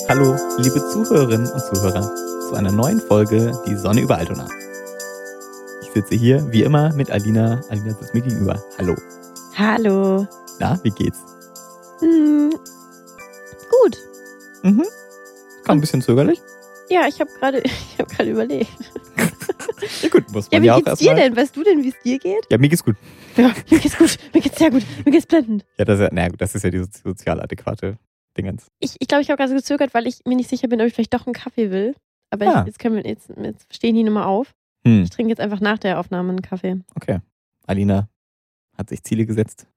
Hallo, liebe Zuhörerinnen und Zuhörer, zu einer neuen Folge Die Sonne über Altona. Ich sitze hier, wie immer, mit Alina. Alina sitzt mir gegenüber. Hallo. Hallo. Na, wie geht's? Gut. Kam ein bisschen zögerlich. Ja, ich habe gerade überlegt. Ja gut, muss Ja, man wie ja auch geht's dir erstmal. denn? Weißt du denn, wie es dir geht? Ja, mir geht's gut. Ja, mir geht's gut. Mir geht's sehr gut. Mir geht's blendend. Ja, das ist ja die sozial adäquate Dingens. Ich glaube, ich habe gerade so gezögert, weil ich mir nicht sicher bin, ob ich vielleicht doch einen Kaffee will. Aber Ah. jetzt stehen die Nummer auf. Ich trinke jetzt einfach nach der Aufnahme einen Kaffee. Okay. Alina hat sich Ziele gesetzt.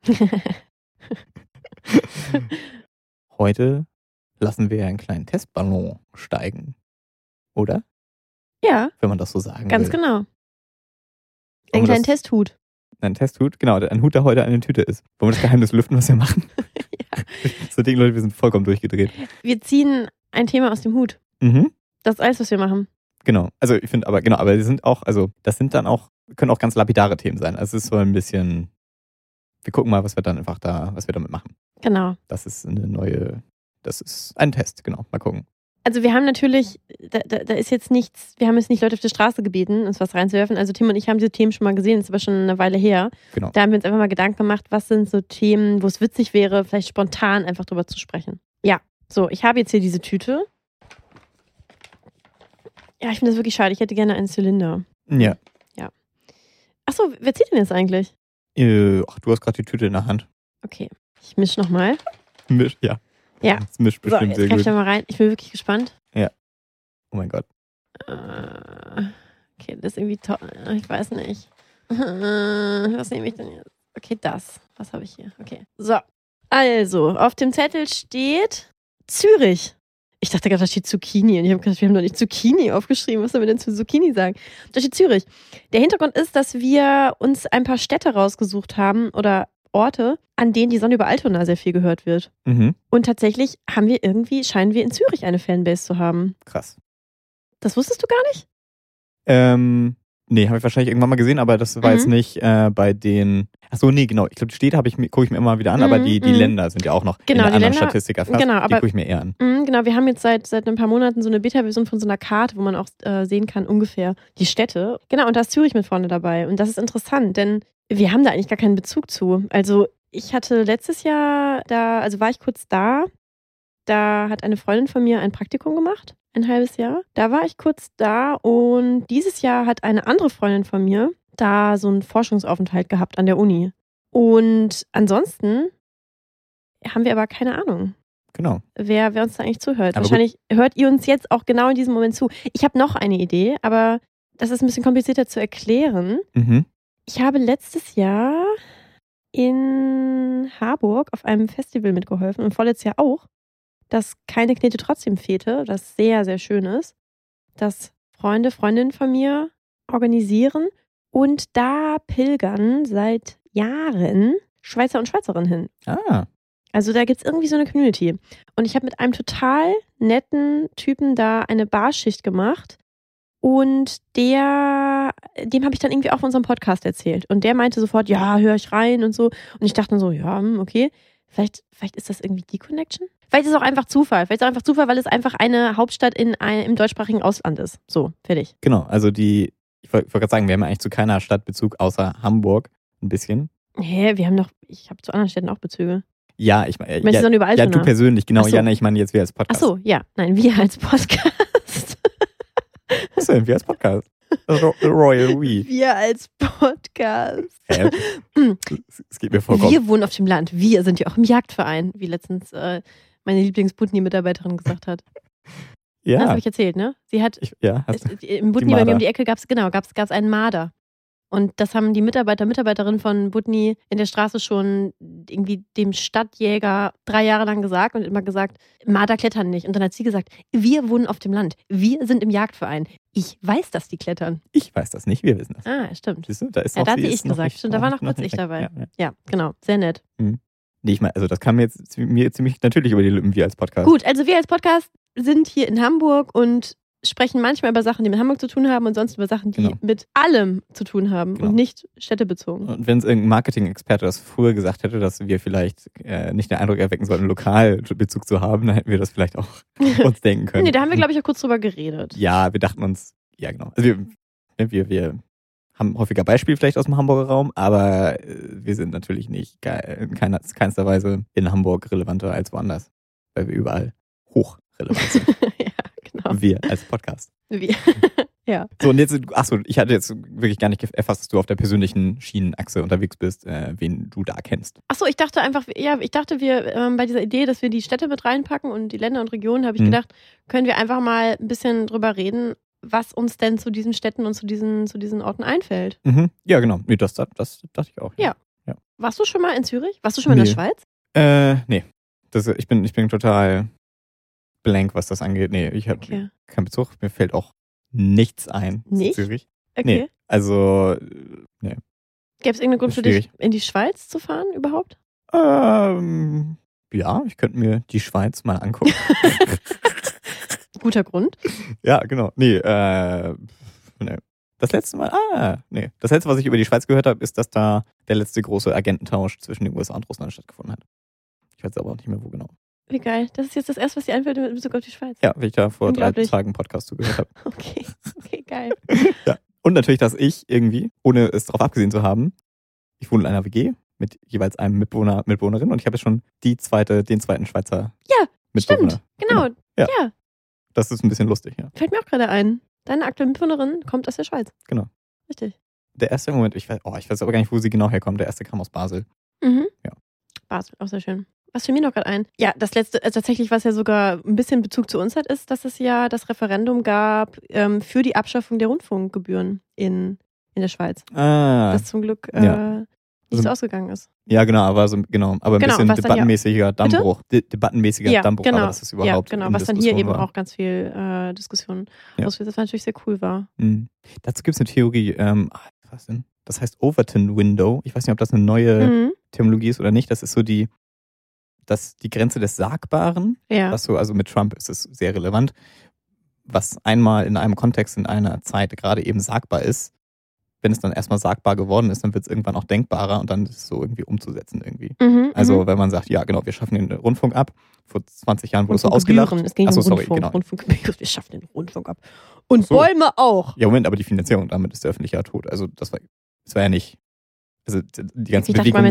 Heute lassen wir einen kleinen Testballon steigen. Oder? Ja, Wenn man das so sagen ganz will. genau. Wollen wir Einen kleinen das- Testhut. Ein Testhut, genau, ein Hut, der heute eine Tüte ist. Wollen wir das Geheimnis lüften, was wir machen? Ja. So Ding, Leute, wir sind vollkommen durchgedreht. Wir ziehen ein Thema aus dem Hut. Das ist alles, was wir machen. Genau. Also ich finde aber die sind auch, also das sind dann auch, können auch ganz lapidare Themen sein. Also es ist so ein bisschen, wir gucken mal, was wir damit machen. Genau. Das ist ein Test, genau. Mal gucken. Also wir haben natürlich, da ist jetzt nichts, wir haben jetzt nicht Leute auf der Straße gebeten, uns was reinzuwerfen. Also Tim und ich haben diese Themen schon mal gesehen, ist aber schon eine Weile her. Genau. Da haben wir uns einfach mal Gedanken gemacht, was sind so Themen, wo es witzig wäre, vielleicht spontan einfach drüber zu sprechen. Ja, so, ich habe jetzt hier diese Tüte. Ja, ich finde das wirklich schade, ich hätte gerne einen Zylinder. Ja. Achso, wer zieht denn jetzt eigentlich? Du hast gerade die Tüte in der Hand. Okay, ich mische nochmal. Ja. Ja. Das mischt So, bestimmt jetzt sehr kann ich gut. da mal rein. Ich bin wirklich gespannt. Oh mein Gott. Okay, das ist irgendwie toll. Ich weiß nicht. Was nehme ich denn jetzt? Okay, das. Was habe ich hier? Okay. So. Also, auf dem Zettel steht Zürich. Ich dachte gerade, da steht Zucchini. Und ich habe gedacht, wir haben doch nicht Zucchini aufgeschrieben. Was sollen wir denn zu Zucchini sagen? Da steht Zürich. Der Hintergrund ist, dass wir uns ein paar Städte rausgesucht haben oder Orte, an denen die Sonne über Altona sehr viel gehört wird. Und tatsächlich scheinen wir in Zürich eine Fanbase zu haben. Krass. Das wusstest du gar nicht? Nee, habe ich wahrscheinlich irgendwann mal gesehen, aber das war jetzt nicht bei den. Achso, nee, genau. Ich glaube, die Städte gucke ich mir immer wieder an, aber die Länder sind ja auch noch Genau, in der die anderen Länder- Statistik erfasst. genau, die aber- gucke ich mir eher an. Genau, wir haben jetzt seit ein paar Monaten so eine Beta-Version von so einer Karte, wo man auch sehen kann, ungefähr die Städte. Genau, und da ist Zürich mit vorne dabei. Und das ist interessant, denn wir haben da eigentlich gar keinen Bezug zu. Also, ich hatte letztes Jahr war ich kurz da. Da hat eine Freundin von mir ein Praktikum gemacht, ein halbes Jahr. Da war ich kurz da und dieses Jahr hat eine andere Freundin von mir da so einen Forschungsaufenthalt gehabt an der Uni. Und ansonsten haben wir aber keine Ahnung, Genau. wer uns da eigentlich zuhört. Aber Wahrscheinlich hört ihr uns jetzt auch genau in diesem Moment zu. Ich habe noch eine Idee, aber das ist ein bisschen komplizierter zu erklären. Ich habe letztes Jahr in Harburg auf einem Festival mitgeholfen und vorletztes Jahr auch, das Keine Knete trotzdem Fete, das sehr, sehr schön ist, das Freundinnen von mir organisieren und da pilgern seit Jahren Schweizer und Schweizerinnen hin. Ah. Also da gibt es irgendwie so eine Community. Und ich habe mit einem total netten Typen da eine Barschicht gemacht und dem habe ich dann irgendwie auch von unserem Podcast erzählt. Und der meinte sofort, ja, höre ich rein und so. Und ich dachte dann so, ja, okay, vielleicht ist das irgendwie die Connection. Vielleicht ist es auch einfach Zufall. Weil es einfach eine Hauptstadt im deutschsprachigen Ausland ist. So, fertig. Genau, also ich wollte gerade sagen, wir haben eigentlich zu keiner Stadt Bezug, außer Hamburg ein bisschen. Ich habe zu anderen Städten auch Bezüge. Ja, ich meine, Meinst du dann über ja, Altona? du persönlich, genau. Ach so. Ja, ich meine jetzt wir als Ach Podcast. so, ja. Nein, wir als Podcast. Was denn? Wir als Podcast. Royal We. Wir als Podcast. Es geht mir vollkommen. Wir wohnen auf dem Land. Wir sind ja auch im Jagdverein, wie letztens meine Lieblings-Butni-Mitarbeiterin gesagt hat. Das Ja. habe ich erzählt, ne? Sie hat im Butni bei mir um die Ecke gab's einen Marder. Und das haben die Mitarbeiterinnen von Butni in der Straße schon irgendwie dem Stadtjäger 3 Jahre lang gesagt und immer gesagt, Marder klettern nicht. Und dann hat sie gesagt, wir wohnen auf dem Land. Wir sind im Jagdverein. Ich weiß, dass die klettern. Ich weiß das nicht, wir wissen das. Ah, stimmt. Siehst du, da ist Ja, noch, da hat sie sie ist ich noch gesagt. nicht- Stimmt, da war noch kurz nicht ich weg. dabei. Ja. Ja, genau. Sehr nett. Nee, ich meine, also das kam jetzt mir ziemlich natürlich über die Lippen, wir als Podcast. Gut, also wir als Podcast sind hier in Hamburg und sprechen manchmal über Sachen, die mit Hamburg zu tun haben und sonst über Sachen, die Genau. mit allem zu tun haben Genau. und nicht städtebezogen. Und wenn es irgendein Marketing-Experte das früher gesagt hätte, dass wir vielleicht nicht den Eindruck erwecken sollten, lokal Bezug zu haben, dann hätten wir das vielleicht auch uns denken können. Nee, da haben wir, glaube ich, auch kurz drüber geredet. Ja, wir dachten uns, ja genau. Also wir haben häufiger Beispiele vielleicht aus dem Hamburger Raum, aber wir sind natürlich nicht in keinster Weise in Hamburg relevanter als woanders, weil wir überall hochrelevant sind. Ja, genau. Wir als Podcast. Wir. Ja. So, und jetzt, ich hatte jetzt wirklich gar nicht erfasst, dass du auf der persönlichen Schienenachse unterwegs bist, wen du da kennst. Achso, ich dachte einfach, wir bei dieser Idee, dass wir die Städte mit reinpacken und die Länder und Regionen, habe ich gedacht, können wir einfach mal ein bisschen drüber reden, was uns denn zu diesen Städten und zu diesen Orten einfällt. Mhm. Ja, genau. Nee, das dachte ich auch. Ja. Warst du schon mal in Zürich? Warst du schon mal in der Schweiz? Nee. Ich bin total blank, was das angeht. Nee, ich habe keinen Bezug. Mir fällt auch nichts ein Nicht? zu Zürich. Okay. Nee, also, nee. Gäbe es irgendeinen Grund für dich, in die Schweiz zu fahren überhaupt? Ja, ich könnte mir die Schweiz mal angucken. Guter Grund. Ja, genau. Nee, nee. Das letzte Mal, Das letzte, was ich über die Schweiz gehört habe, ist, dass da der letzte große Agententausch zwischen den USA und Russland stattgefunden hat. Ich weiß aber auch nicht mehr, wo genau. Wie geil. Das ist jetzt das Erste, was dir einfällt mit Bezug auf die Schweiz. Ja, weil ich da vor 3 Tagen einen Podcast zugehört habe. Okay, geil. Ja. Und natürlich, dass ich irgendwie, ohne es darauf abgesehen zu haben, ich wohne in einer WG mit jeweils einem Mitbewohnerin und ich habe jetzt schon den zweiten Schweizer Mitbewohner. Stimmt. Genau. Ja. Das ist ein bisschen lustig, ja. Fällt mir auch gerade ein. Deine aktuelle Mitbewohnerin kommt aus der Schweiz. Genau. Richtig. Der erste Moment, ich weiß aber gar nicht, wo sie genau herkommt. Der erste kam aus Basel. Mhm. Ja. Basel, auch sehr schön. Was fällt mir noch gerade ein? Ja, das letzte, tatsächlich, was ja sogar ein bisschen Bezug zu uns hat, ist, dass es ja das Referendum gab für die Abschaffung der Rundfunkgebühren in der Schweiz. Das zum Glück nicht so ausgegangen ist. Ja, genau, aber ein bisschen debattenmäßiger Dammbruch. Debattenmäßiger Dammbruch, genau. aber das ist überhaupt was dann hier eben auch ganz viel Diskussion auslöst, was natürlich sehr cool war. Mhm. Dazu gibt es eine Theorie, was denn? Das heißt Overton Window. Ich weiß nicht, ob das eine neue Terminologie ist oder nicht. Das ist so die Grenze des Sagbaren. Ja. Was so, also mit Trump ist es sehr relevant. Was einmal in einem Kontext, in einer Zeit gerade eben sagbar ist, wenn es dann erstmal sagbar geworden ist, dann wird es irgendwann auch denkbarer und dann ist es so irgendwie umzusetzen irgendwie. Also wenn man sagt, ja genau, wir schaffen den Rundfunk ab. Vor 20 Jahren wurde es so ausgelacht. Es ging um Rundfunkgebühren, wir schaffen den Rundfunk ab. Und Bäume auch. Ja, Moment, aber die Finanzierung, damit ist der öffentliche ja tot. Also das war ja nicht. Also die ganze Bewegung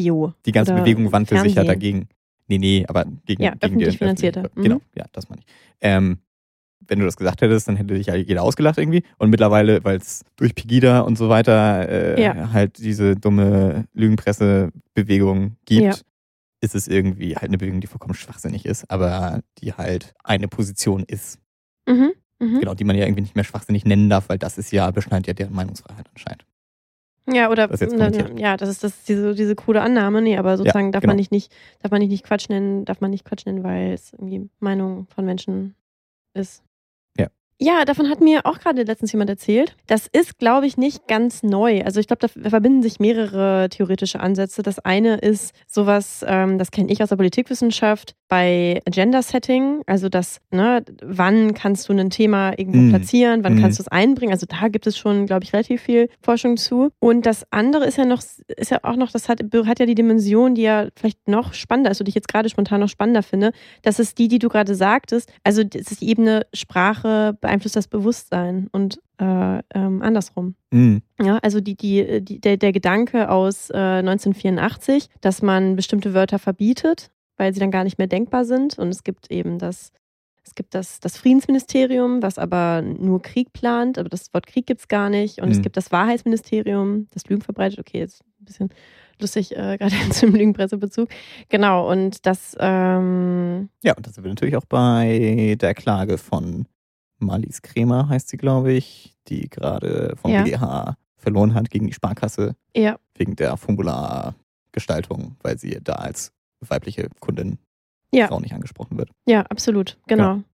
wandte sich ja dagegen. Nee, aber gegen öffentlich die finanzierte. Genau, ja, das meine ich. Wenn du das gesagt hättest, dann hätte dich ja jeder ausgelacht irgendwie. Und mittlerweile, weil es durch Pegida und so weiter halt diese dumme Lügenpressebewegung gibt, ist es irgendwie halt eine Bewegung, die vollkommen schwachsinnig ist, aber die halt eine Position ist. Genau, die man ja irgendwie nicht mehr schwachsinnig nennen darf, weil das ist beschneidet ja deren Meinungsfreiheit anscheinend. Ja, oder das ist diese krude Annahme, nee, aber sozusagen darf man nicht Quatsch nennen, weil es irgendwie Meinung von Menschen ist. Ja, davon hat mir auch gerade letztens jemand erzählt. Das ist, glaube ich, nicht ganz neu. Also ich glaube, da verbinden sich mehrere theoretische Ansätze. Das eine ist sowas, das kenne ich aus der Politikwissenschaft, bei Agenda-Setting. Also wann kannst du ein Thema irgendwo platzieren, wann kannst du es einbringen. Also da gibt es schon, glaube ich, relativ viel Forschung zu. Und das andere ist ja auch noch, das hat ja die Dimension, die ja vielleicht noch spannender ist, oder die ich jetzt gerade spontan noch spannender finde. Das ist die du gerade sagtest. Also das ist die Ebene Sprache beeinflusst das Bewusstsein und andersrum. Ja, also der Gedanke aus 1984, dass man bestimmte Wörter verbietet, weil sie dann gar nicht mehr denkbar sind. Und es gibt eben das Friedensministerium, was aber nur Krieg plant, aber das Wort Krieg gibt es gar nicht. Und es gibt das Wahrheitsministerium, das Lügen verbreitet. Okay, jetzt ein bisschen lustig, gerade zum Lügenpressebezug. Genau, und das ja, und da sind wir natürlich auch bei der Klage von Marlies Kremer, heißt sie, glaube ich, die gerade vom BGH verloren hat gegen die Sparkasse. Ja. Wegen der Formulargestaltung, weil sie da als weibliche Kundin Frau nicht angesprochen wird. Ja, absolut, genau.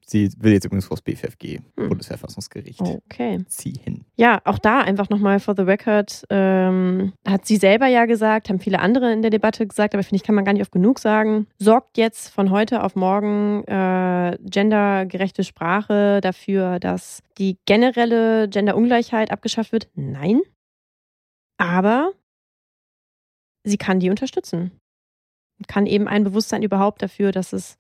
Sie will jetzt übrigens vor das BFFG, Bundesverfassungsgericht, ziehen. Ja, auch da einfach nochmal for the record, hat sie selber ja gesagt, haben viele andere in der Debatte gesagt, aber finde ich, kann man gar nicht oft genug sagen, sorgt jetzt von heute auf morgen gendergerechte Sprache dafür, dass die generelle Genderungleichheit abgeschafft wird? Nein. Aber sie kann die unterstützen. Kann eben ein Bewusstsein überhaupt dafür, dass es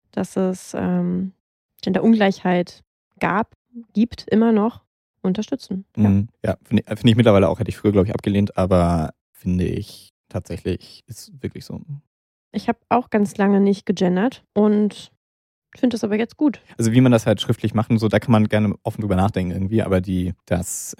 Genderungleichheit gibt, immer noch unterstützen. Ja, finde ich mittlerweile auch, hätte ich früher, glaube ich, abgelehnt, aber finde ich tatsächlich, ist wirklich so. Ich habe auch ganz lange nicht gegendert und finde das aber jetzt gut. Also wie man das halt schriftlich machen, so, da kann man gerne offen drüber nachdenken irgendwie, aber das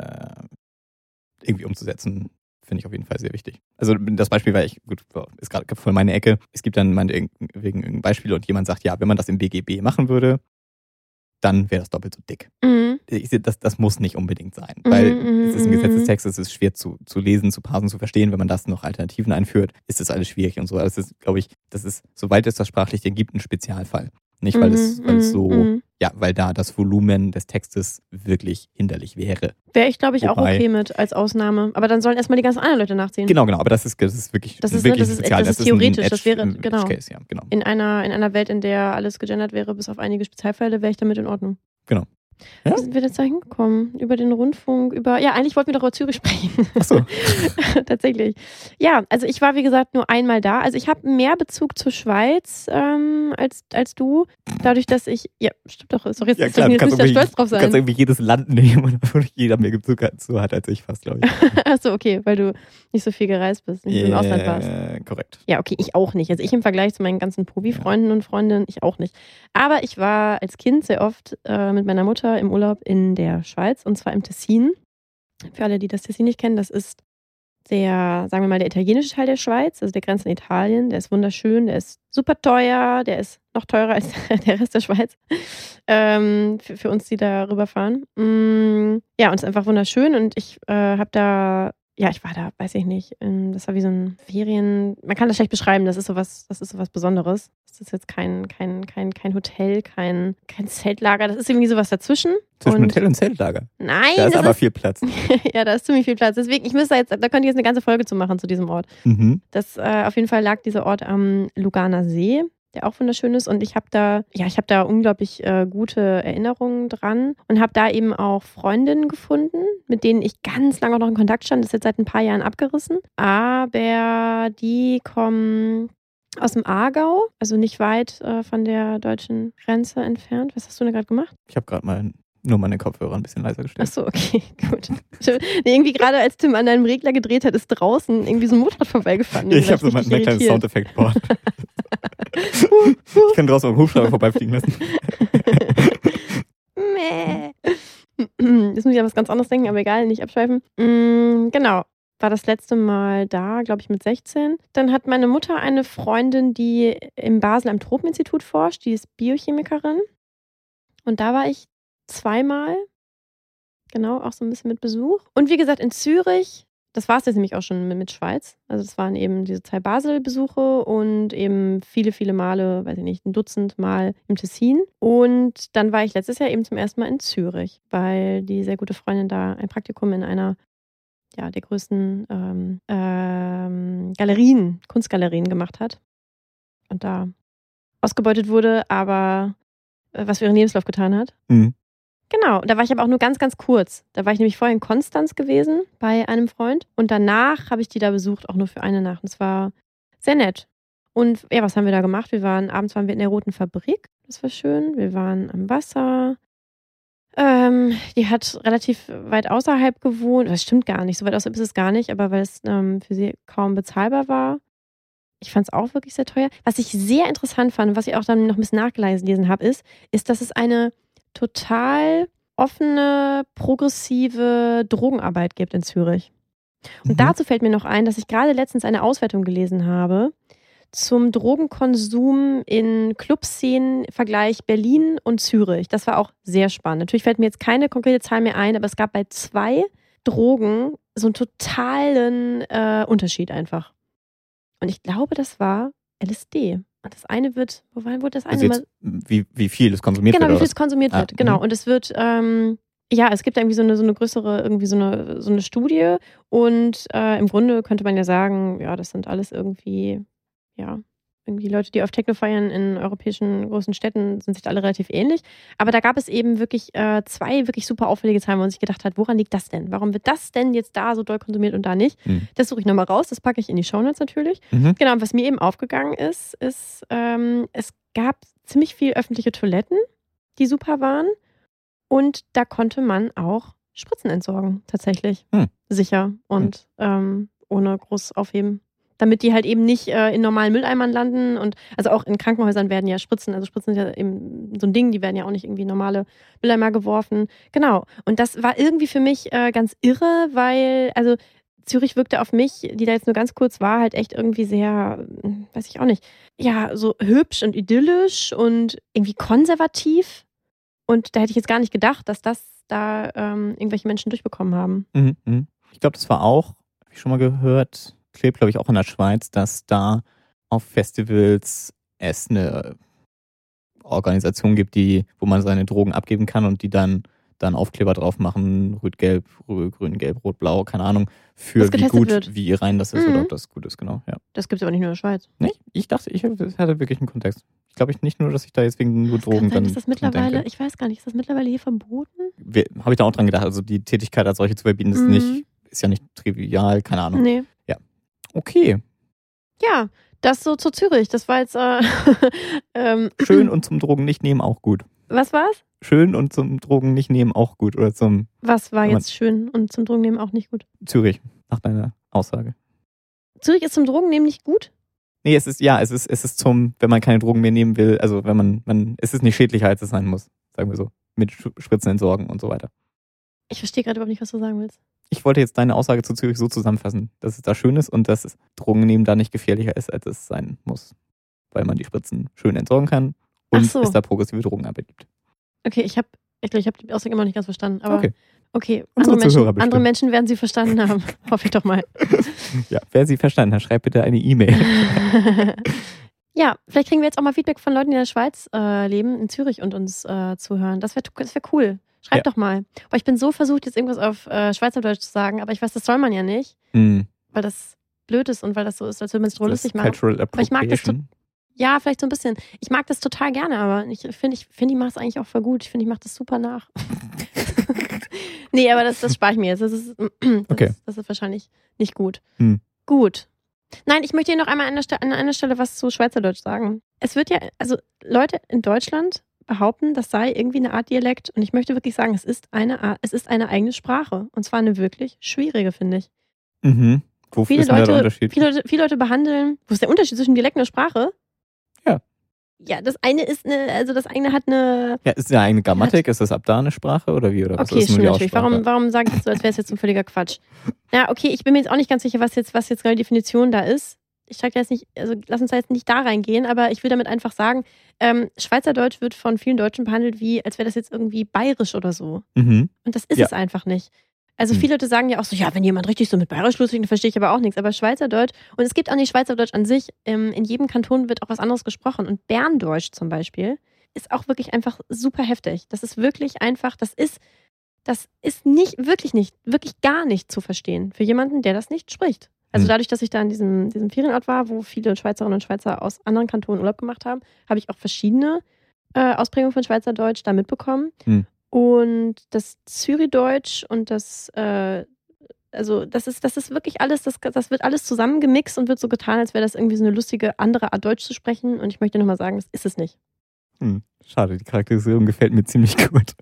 irgendwie umzusetzen, finde ich auf jeden Fall sehr wichtig. Also das Beispiel ist gerade voll meine Ecke. Es gibt dann wegen irgendein Beispiel und jemand sagt, ja, wenn man das im BGB machen würde, dann wäre das doppelt so dick. Das muss nicht unbedingt sein, weil es ist ein Gesetzestext, es ist schwer zu lesen, zu parsen, zu verstehen. Wenn man das noch Alternativen einführt, ist das alles schwierig und so. Also das ist, glaube ich, soweit es das sprachlich denn gibt, ein Spezialfall. Nicht, weil es so, weil da das Volumen des Textes wirklich hinderlich wäre. Wäre ich, glaube ich, auch okay mit als Ausnahme. Aber dann sollen erstmal die ganzen anderen Leute nachziehen. Genau, aber das ist wirklich spezial. Das ist theoretisch. Das wäre, genau. Case, ja, genau. In einer Welt, in der alles gegendert wäre, bis auf einige Spezialfälle, wäre ich damit in Ordnung. Genau. Ja? Wie sind wir jetzt da hingekommen? Über den Rundfunk, eigentlich wollten wir doch über Zürich sprechen. Ach so. Tatsächlich. Ja, also ich war, wie gesagt, nur einmal da. Also ich habe mehr Bezug zur Schweiz als du. Dadurch, dass ich, stimmt doch, ist doch jetzt, ja, klar, jetzt nicht da stolz drauf sein. Du kannst irgendwie jedes Land nehmen, wo jeder mehr Bezug dazu hat als ich fast, glaube ich. Achso, okay, weil du nicht so viel gereist bist, nicht so im Ausland warst. Korrekt. Ja, okay, ich auch nicht. Also ich im Vergleich zu meinen ganzen Probi-Freunden und Freundinnen, ich auch nicht. Aber ich war als Kind sehr oft mit meiner Mutter im Urlaub in der Schweiz und zwar im Tessin. Für alle, die das Tessin nicht kennen, das ist der italienische Teil der Schweiz, also der grenzt an Italien. Der ist wunderschön, der ist super teuer, der ist noch teurer als der Rest der Schweiz. Für uns, die da rüberfahren. Ja, und es ist einfach wunderschön und ich habe da. Ja, ich war da, weiß ich nicht. Das war wie so ein man kann das schlecht beschreiben, das ist sowas Besonderes. Das ist jetzt kein Hotel, kein Zeltlager, das ist irgendwie sowas dazwischen. Zwischen Hotel und Zeltlager? Nein. Da ist aber viel Platz. Ja, da ist ziemlich viel Platz. Deswegen, da könnte ich jetzt eine ganze Folge zu machen zu diesem Ort. Das, auf jeden Fall lag dieser Ort am Luganer See, der auch wunderschön ist. Und ich habe da unglaublich gute Erinnerungen dran und habe da eben auch Freundinnen gefunden, mit denen ich ganz lange auch noch in Kontakt stand. Das ist jetzt seit ein paar Jahren abgerissen. Aber die kommen aus dem Aargau, also nicht weit von der deutschen Grenze entfernt. Was hast du denn gerade gemacht? Ich habe gerade nur meine Kopfhörer ein bisschen leiser gestellt. Achso, okay, gut. Irgendwie gerade als Tim an deinem Regler gedreht hat, ist draußen irgendwie so ein Motorrad vorbeigefahren. Ich habe so mal einen kleinen Soundeffekt-Board. Ich kann draußen beim Hubschrauber vorbeifliegen lassen. Jetzt muss ich an was ganz anderes denken, aber egal, nicht abschweifen. Genau, war das letzte Mal da, glaube ich, mit 16. Dann hat meine Mutter eine Freundin, die in Basel am Tropeninstitut forscht, die ist Biochemikerin. Und da war ich zweimal, genau, auch so ein bisschen mit Besuch. Und wie gesagt, in Zürich, das war es jetzt nämlich auch schon mit Schweiz. Also es waren eben diese 2 Basel-Besuche und eben viele, viele Male, weiß ich nicht, ein Dutzend Mal im Tessin. Und dann war ich letztes Jahr eben zum ersten Mal in Zürich, weil die sehr gute Freundin da ein Praktikum in einer der größten Kunstgalerien gemacht hat. Und da ausgebeutet wurde, aber was für ihren Lebenslauf getan hat. Genau, da war ich aber auch nur ganz, ganz kurz. Da war ich nämlich vorher in Konstanz gewesen bei einem Freund und danach habe ich die da besucht, auch nur für eine Nacht. Und es war sehr nett. Und ja, was haben wir da gemacht? Abends waren wir in der Roten Fabrik, das war schön. Wir waren am Wasser. Die hat relativ weit außerhalb gewohnt. Das stimmt gar nicht, so weit außerhalb ist es gar nicht, aber weil es für sie kaum bezahlbar war. Ich fand es auch wirklich sehr teuer. Was ich sehr interessant fand und was ich auch dann noch ein bisschen nachgelesen habe, ist, dass es eine total offene, progressive Drogenarbeit gibt in Zürich. Und dazu fällt mir noch ein, dass ich gerade letztens eine Auswertung gelesen habe zum Drogenkonsum in Clubszenen Vergleich Berlin und Zürich. Das war auch sehr spannend. Natürlich fällt mir jetzt keine konkrete Zahl mehr ein, aber es gab bei 2 Drogen so einen totalen Unterschied einfach. Und ich glaube, das war LSD. Und das eine wird, wurde das eine also jetzt, wie viel es konsumiert wird? Genau, wie oder viel es konsumiert wird, genau. Und es wird, es gibt irgendwie so eine größere, irgendwie so eine Studie. Und im Grunde könnte man ja sagen, ja, das sind alles irgendwie Leute, die auf Techno feiern in europäischen großen Städten, sind sich da alle relativ ähnlich. Aber da gab es eben wirklich 2 wirklich super auffällige Zahlen, wo man sich gedacht hat, woran liegt das denn? Warum wird das denn jetzt da so doll konsumiert und da nicht? Das suche ich nochmal raus, das packe ich in die Shownotes natürlich. Genau, und was mir eben aufgegangen ist, es gab ziemlich viel öffentliche Toiletten, die super waren. Und da konnte man auch Spritzen entsorgen, tatsächlich. Sicher und ohne groß aufheben. Damit die halt eben nicht in normalen Mülleimern landen. Und also auch in Krankenhäusern werden ja Spritzen sind ja eben so ein Ding, die werden ja auch nicht irgendwie in normale Mülleimer geworfen. Genau. Und das war irgendwie für mich ganz irre, weil, also Zürich wirkte auf mich, die da jetzt nur ganz kurz war, halt echt irgendwie sehr, weiß ich auch nicht, ja, so hübsch und idyllisch und irgendwie konservativ. Und da hätte ich jetzt gar nicht gedacht, dass das da irgendwelche Menschen durchbekommen haben. Ich glaube, das war auch, habe ich schon mal gehört, klebt, glaube ich, auch in der Schweiz, dass da auf Festivals es eine Organisation gibt, wo man seine Drogen abgeben kann und die dann Aufkleber drauf machen, rot-gelb, grün, gelb, rot, blau, keine Ahnung, für wie gut, wird. Wie rein das ist oder ob das gut ist, genau. Ja. Das gibt es aber nicht nur in der Schweiz. Nee, ich dachte, das hatte wirklich einen Kontext. Ich glaube nicht nur, dass ich da jetzt wegen nur Drogen dann ist das mittlerweile, ich weiß gar nicht, ist das mittlerweile hier verboten? Habe ich da auch dran gedacht, also die Tätigkeit als solche zu verbieten ist ja nicht trivial, keine Ahnung. Nee. Ja. Okay. Ja, das so zu Zürich. Das war jetzt schön und zum Drogen nicht nehmen auch gut. Was war's? Schön und zum Drogen nicht nehmen auch gut. Oder zum. Was war jetzt schön und zum Drogen nehmen auch nicht gut? Zürich, nach deiner Aussage. Zürich ist zum Drogen nehmen nicht gut? Nee, es ist zum, wenn man keine Drogen mehr nehmen will, also wenn es ist nicht schädlicher, als es sein muss, sagen wir so. Mit Spritzen entsorgen und so weiter. Ich verstehe gerade überhaupt nicht, was du sagen willst. Ich wollte jetzt deine Aussage zu Zürich so zusammenfassen, dass es da schön ist und dass Drogen nehmen da nicht gefährlicher ist, als es sein muss. Weil man die Spritzen schön entsorgen kann und es da progressive Drogenarbeit gibt. Okay, ich glaube, ich habe die Aussage immer noch nicht ganz verstanden. Aber okay. Andere Menschen werden sie verstanden haben. Hoffe ich doch mal. Ja, wer sie verstanden hat, schreibt bitte eine E-Mail. Ja, vielleicht kriegen wir jetzt auch mal Feedback von Leuten, die in der Schweiz leben, in Zürich und uns zuhören. Das wär cool. Schreibt doch mal. Aber ich bin so versucht, jetzt irgendwas auf Schweizerdeutsch zu sagen, aber ich weiß, das soll man ja nicht. Weil das blöd ist und weil das so ist, als würde man sich drüber lustig machen. Cultural Appropriation. Aber ich mag das ja, vielleicht so ein bisschen. Ich mag das total gerne, aber ich finde, die macht es eigentlich auch voll gut. Ich finde, die macht das super nach. Nee, aber das spare ich mir jetzt. Das ist wahrscheinlich nicht gut. Gut. Nein, ich möchte hier noch einmal an einer Stelle was zu Schweizerdeutsch sagen. Es wird ja, also Leute in Deutschland behaupten, das sei irgendwie eine Art Dialekt. Und ich möchte wirklich sagen, es ist eine eigene Sprache. Und zwar eine wirklich schwierige, finde ich. Wo ist der Unterschied? Viele Leute behandeln, wo ist der Unterschied zwischen Dialekt und Sprache? Ja, das eine hat eine. Ja, ist ja eine Grammatik, ist das ab da eine Sprache oder wie? Oder was okay, ist stimmt natürlich. Warum sage ich das so, als wäre es jetzt ein völliger Quatsch? Ja, okay, ich bin mir jetzt auch nicht ganz sicher, was jetzt genau die Definition da ist. Ich sage jetzt nicht, also lass uns da jetzt nicht da reingehen, aber ich will damit einfach sagen, Schweizerdeutsch wird von vielen Deutschen behandelt wie, als wäre das jetzt irgendwie bayerisch oder so. Und das ist es einfach nicht. Also viele Leute sagen ja auch so, ja, wenn jemand richtig so mit bayerisch loslegt, dann verstehe ich aber auch nichts. Aber Schweizerdeutsch, und es gibt auch nicht Schweizerdeutsch an sich, in jedem Kanton wird auch was anderes gesprochen. Und Berndeutsch zum Beispiel ist auch wirklich einfach super heftig. Das ist wirklich einfach, das ist wirklich gar nicht zu verstehen für jemanden, der das nicht spricht. Also dadurch, dass ich da in diesem Ferienort war, wo viele Schweizerinnen und Schweizer aus anderen Kantonen Urlaub gemacht haben, habe ich auch verschiedene Ausprägungen von Schweizerdeutsch da mitbekommen. Und das Zürichdeutsch und das ist wirklich alles, das wird alles zusammengemixt und wird so getan, als wäre das irgendwie so eine lustige andere Art Deutsch zu sprechen. Und ich möchte nochmal sagen, das ist es nicht. Schade, die Charakterisierung gefällt mir ziemlich gut.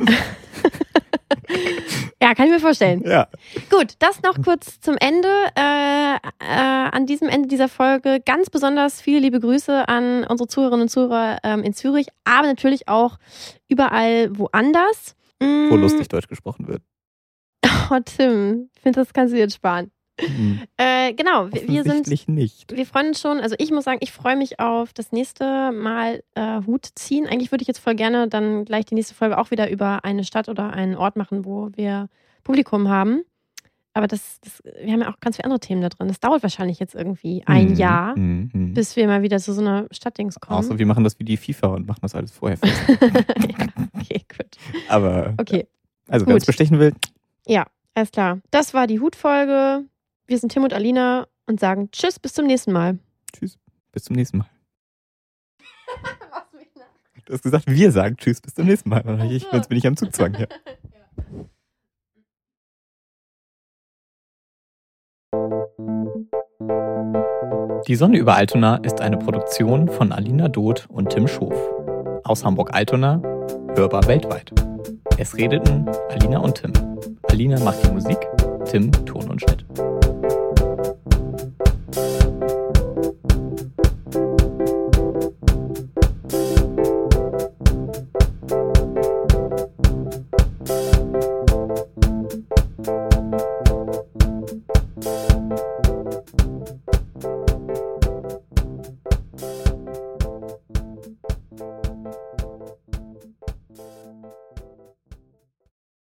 Ja, kann ich mir vorstellen. Ja. Gut, das noch kurz zum Ende. An diesem Ende dieser Folge ganz besonders viele liebe Grüße an unsere Zuhörerinnen und Zuhörer in Zürich, aber natürlich auch überall woanders. Wo lustig Deutsch gesprochen wird. Oh, Tim, ich finde, das kannst du jetzt sparen. Genau, wir freuen uns schon, also ich muss sagen, ich freue mich auf das nächste Mal Hut ziehen. Eigentlich würde ich jetzt voll gerne dann gleich die nächste Folge auch wieder über eine Stadt oder einen Ort machen, wo wir Publikum haben. Aber wir haben ja auch ganz viele andere Themen da drin. Das dauert wahrscheinlich jetzt irgendwie ein Jahr, bis wir mal wieder zu so einer Stadtdings kommen. Außer wir machen das wie die FIFA und machen das alles vorher fest. Ja, okay, gut. Aber, okay. Also, wer uns bestechen will. Ja, alles klar. Das war die Hutfolge. Wir sind Tim und Alina und sagen Tschüss, bis zum nächsten Mal. Tschüss, bis zum nächsten Mal. Du hast gesagt, wir sagen Tschüss, bis zum nächsten Mal. Jetzt bin ich am Zugzwang hier. Die Sonne über Altona ist eine Produktion von Alina Doth und Tim Schof. Aus Hamburg-Altona, hörbar weltweit. Es redeten Alina und Tim. Alina macht die Musik, Tim Ton und Schnitt.